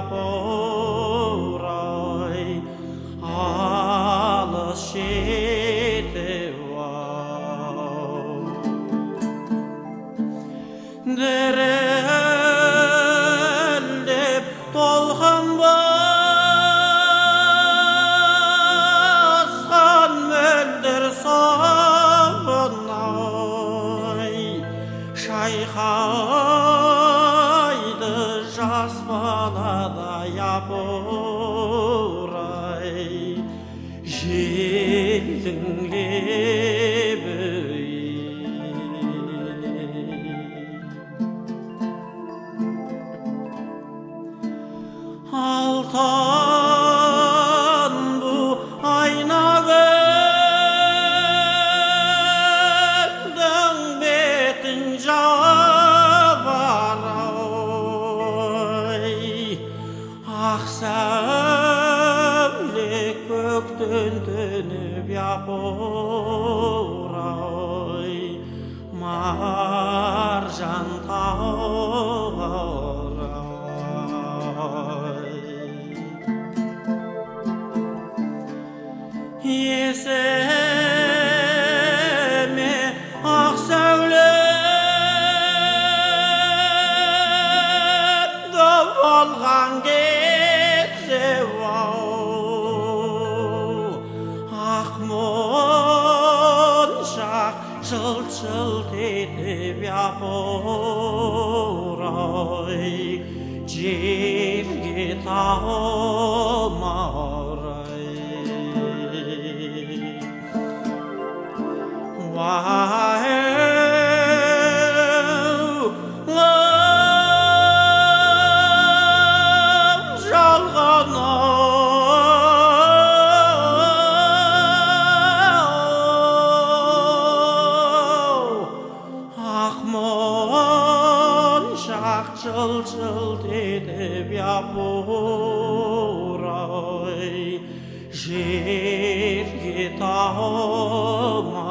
япырай алыс жетіп-ау дірілдеп толқын басқан мөлдір сағынай шайқайды жас баладай япырай желдің лебі алтын бұ айнагүлдің бетін жабар-ай ақ сәуле көктен төніп япыр-ай маржан есіме ақ сәулемді алған кезде-ау ақ моншақ жылт-жылт етіп япыр-ай жерге талмар-ай жылт-жылт етіп япыр-ай жерге талмар